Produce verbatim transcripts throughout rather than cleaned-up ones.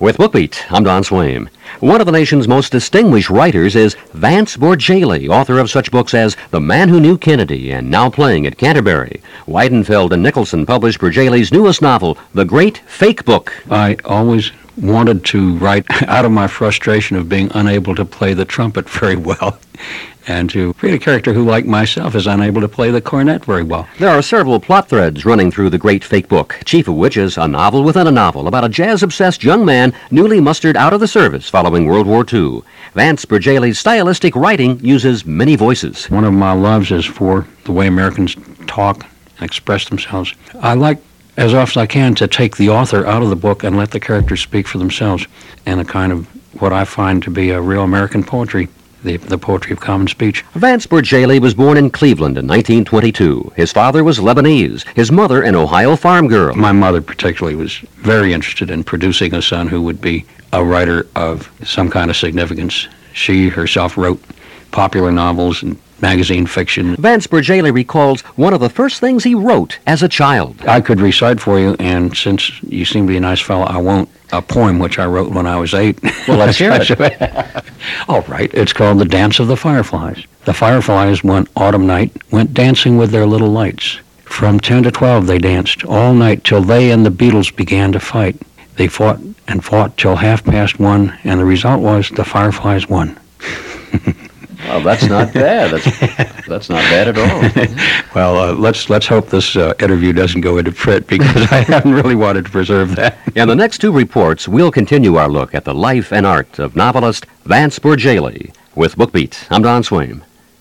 With BookBeat, I'm Don Swaim. One of the nation's most distinguished writers is Vance Bourgeli, author of such books as The Man Who Knew Kennedy and Now Playing at Canterbury. Weidenfeld and Nicholson published Bourgeli's newest novel, The Great Fake Book. I always wanted to write out of my frustration of being unable to play the trumpet very well, and to create a character who, like myself, is unable to play the cornet very well. There are several plot threads running through The Great Fake Book, chief of which is a novel within a novel about a jazz-obsessed young man newly mustered out of the service following World War Two. Vance Bourgeli's stylistic writing uses many voices. One of my loves is for the way Americans talk and express themselves. I like, as often as I can, to take the author out of the book and let the characters speak for themselves, and a kind of what I find to be a real American poetry. The, the poetry of common speech. Vance Bourgeli was born in Cleveland in nineteen twenty-two. His father was Lebanese, his mother an Ohio farm girl. My mother particularly was very interested in producing a son who would be a writer of some kind of significance. She herself wrote popular novels and magazine fiction. Vance Bourgeli recalls one of the first things he wrote as a child. I could recite for you, and since you seem to be a nice fellow, I won't. A poem which I wrote when I was eight. Well, let's hear it. All right. It's called The Dance of the Fireflies. The fireflies one autumn night went dancing with their little lights. From ten to twelve they danced all night till they and the beetles began to fight. They fought and fought till half past one, and the result was the fireflies won. Well, that's not bad. That's, that's not bad at all. Well, uh, let's let's hope this uh, interview doesn't go into print, because I haven't really wanted to preserve that. In the next two reports, we'll continue our look at the life and art of novelist Vance Bourgeli. With BookBeat, I'm Don Swaim.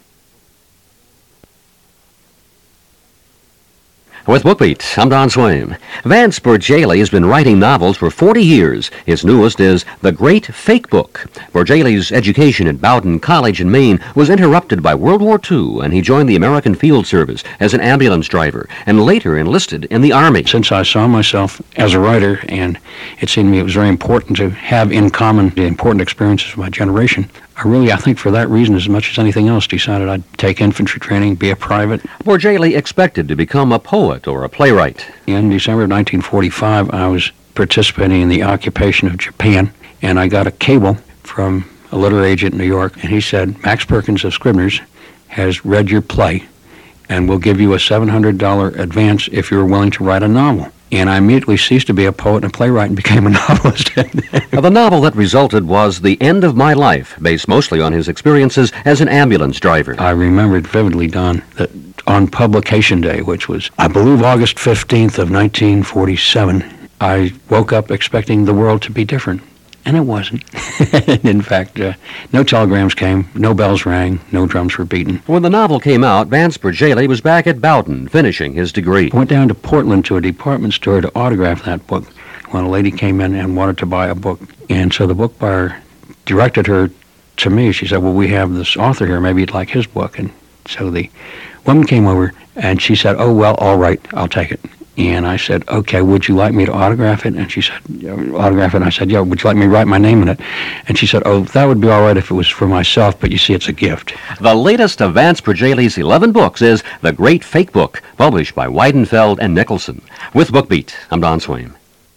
With BookBeat, I'm Don Swaim. Vance Bourgeli has been writing novels for forty years. His newest is The Great Fake Book. Bourgeli's education at Bowdoin College in Maine was interrupted by World War Two, and he joined the American Field Service as an ambulance driver and later enlisted in the Army. Since I saw myself as a writer, and it seemed to me it was very important to have in common the important experiences of my generation, I really, I think for that reason, as much as anything else, decided I'd take infantry training, be a private. Bourgeli expected to become a poet or a playwright. In December of nineteen forty-five, I was participating in the occupation of Japan, and I got a cable from a literary agent in New York, and he said, Max Perkins of Scribner's has read your play, and will give you a seven hundred dollars advance if you're willing to write a novel. And I immediately ceased to be a poet and a playwright and became a novelist. The novel that resulted was The End of My Life, based mostly on his experiences as an ambulance driver. I remembered vividly, Don, that on publication day, which was, I believe, August fifteenth of nineteen forty-seven, I woke up expecting the world to be different. And it wasn't. In fact, uh, no telegrams came, no bells rang, no drums were beaten. When the novel came out, Vance Bourgeli was back at Bowdoin, finishing his degree. I went down to Portland to a department store to autograph that book when a lady came in and wanted to buy a book. And so the book buyer directed her to me. She said, well, we have this author here. Maybe you'd like his book. And so the woman came over, and she said, oh, well, all right, I'll take it. And I said, okay, would you like me to autograph it? And she said, yeah, autograph it. And I said, yeah, would you like me to write my name in it? And she said, oh, that would be all right if it was for myself, but you see, it's a gift. The latest of Vance Bourgeli's eleven books is The Great Fake Book, published by Weidenfeld and Nicholson. With BookBeat, I'm Don Swaim.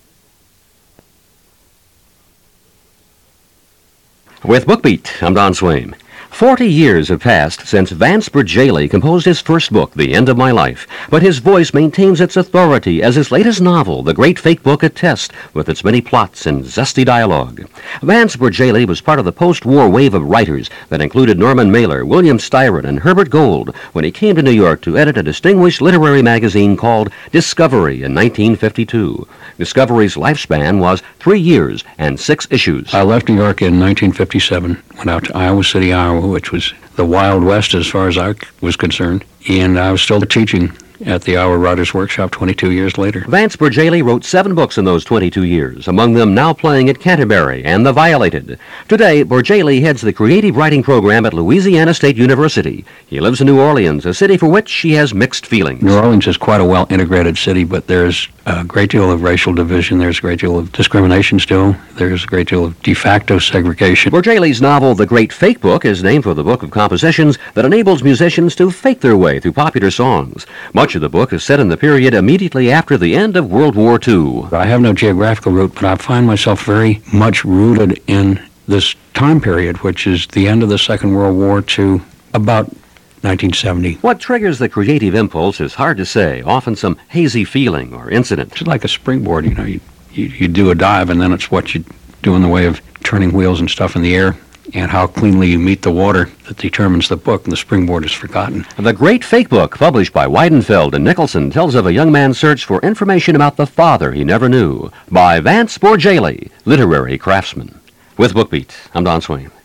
With BookBeat, I'm Don Swaim. Forty years have passed since Vance Bourgeli composed his first book, The End of My Life, but his voice maintains its authority as his latest novel, The Great Fake Book, attests, with its many plots and zesty dialogue. Vance Bourgeli was part of the post-war wave of writers that included Norman Mailer, William Styron, and Herbert Gold when he came to New York to edit a distinguished literary magazine called Discovery in nineteen fifty-two. Discovery's lifespan was three years and six issues. I left New York in nineteen fifty-seven, went out to Iowa City, Iowa, which was the Wild West as far as I was concerned, and I was still teaching at the Iowa Writers' Workshop twenty-two years later. Vance Bourgeli wrote seven books in those twenty-two years, among them Now Playing at Canterbury and The Violated. Today, Bourgeli heads the creative writing program at Louisiana State University. He lives in New Orleans, a city for which he has mixed feelings. New Orleans is quite a well-integrated city, but there's a great deal of racial division, there's a great deal of discrimination still, there's a great deal of de facto segregation. Bourgeli's novel, The Great Fake Book, is named for the book of compositions that enables musicians to fake their way through popular songs. Much Much of the book is set in the period immediately after the end of World War Two. I have no geographical root, but I find myself very much rooted in this time period, which is the end of the Second World War to about nineteen seventy. What triggers the creative impulse is hard to say, often some hazy feeling or incident. It's like a springboard, you know, you, you, you do a dive and then it's what you do in the way of turning wheels and stuff in the air, and how cleanly you meet the water that determines the book, and the springboard is forgotten. The Great Fake Book, published by Weidenfeld and Nicholson, tells of a young man's search for information about the father he never knew, by Vance Bourgealy, literary craftsman. With BookBeat, I'm Don Swain.